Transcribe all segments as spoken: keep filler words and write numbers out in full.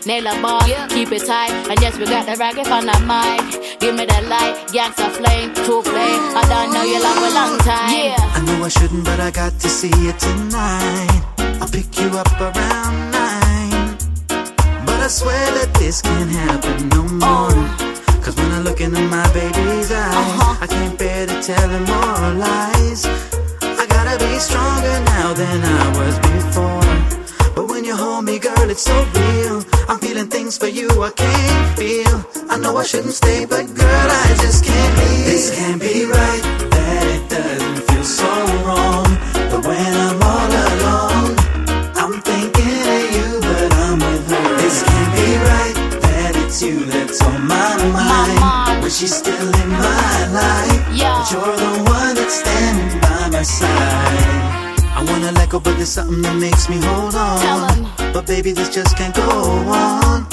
nail a bar, yeah. Keep it tight. And yes, we got the racket on the mic. Give me that light, gangsta flame, true flame. I don't know you love a long time. Yeah. I know I shouldn't, but I got to see you tonight. I'll pick you up around nine. But I swear that this can't happen no more. Oh. Cause when I look into my baby's eyes, uh-huh. I can't bear to tell her more lies. I gotta be stronger now than I was before. But when you hold me, girl, it's so real. I'm feeling things for you I can't feel. I know I shouldn't stay, but girl, I just can't leave. This can't be right, that it doesn't feel so wrong. But when I'm all alone, I'm thinking of you, but I'm with her. This can't be right, that it's you that's on my mind. Mama. When she's still in my life, yeah. But you're the one that's standing by my side. I wanna let go, but there's something that makes me hold on. Tell him. But baby, this just can't go on.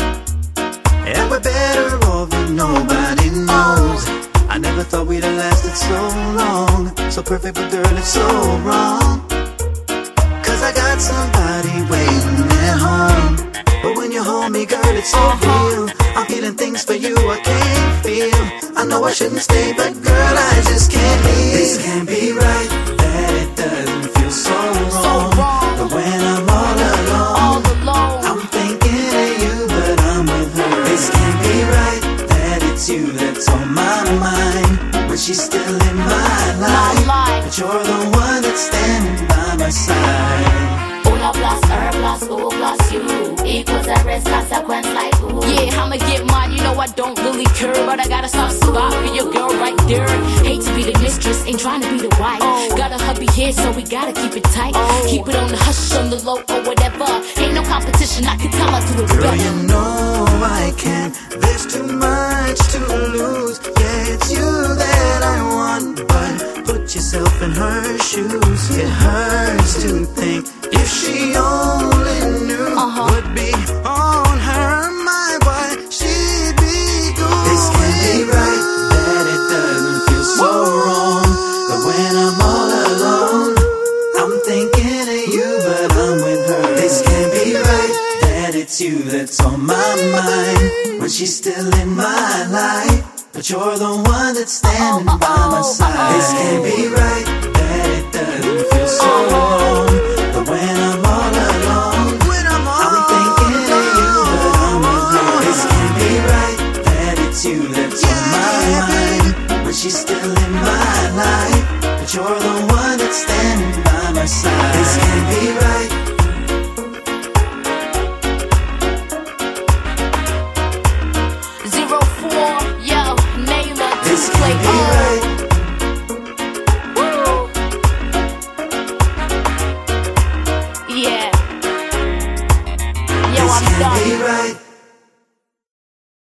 And we're better off if nobody knows. I never thought we'd have lasted so long. So perfect, but girl, it's so wrong. Cause I got somebody waiting at home. But when you hold me, girl, it's so real. I'm feeling things for you I can't feel. I know I shouldn't stay, but girl, I just can't leave. This can't be right, that it doesn't feel so wrong. So wrong. But when I'm all alone, all alone, I'm thinking of you, but I'm with her. This can't be right, that it's you that's on my mind. When she's still in my life, life. But you're the one that's standing by my side. Una plus her plus O plus you equals a rest consequence like ooh. Yeah, I'ma get mine, you know I don't really care. But I gotta stop spot for your girl right there. Hate to be the mistress, ain't trying to be the wife. Oh. Got a hubby here, so we gotta keep it tight. Oh. Keep it on the hush, on the low, or whatever. Ain't no competition, I can tell I do it Girl, better. you know I can't, there's too much to lose. Yeah, it's you that I want, but put yourself in her shoes. It hurts to think if she only knew uh-huh. would be on her mind, what she'd be going. This can't be right, that it doesn't feel so wrong. But when I'm all alone, I'm thinking of you, but I'm with her. This can't be right, that it's you that's on my mind. When she's still in my life, but you're the one that's standing uh-oh, by my side. uh-oh. This can't be right, that it doesn't feel so wrong. But when I'm all alone, when I'm, all I'm thinking alone. Of you, but I'm with her. This can't be right, that it's you that's yeah, on my yeah, mind. When she's still in my life, but you're the one that's standing by my side. This can't be right. Zero four, yo, Naylor, this play can't be oh. right. Woo. Yeah. Yo, this I'm can't done. be right.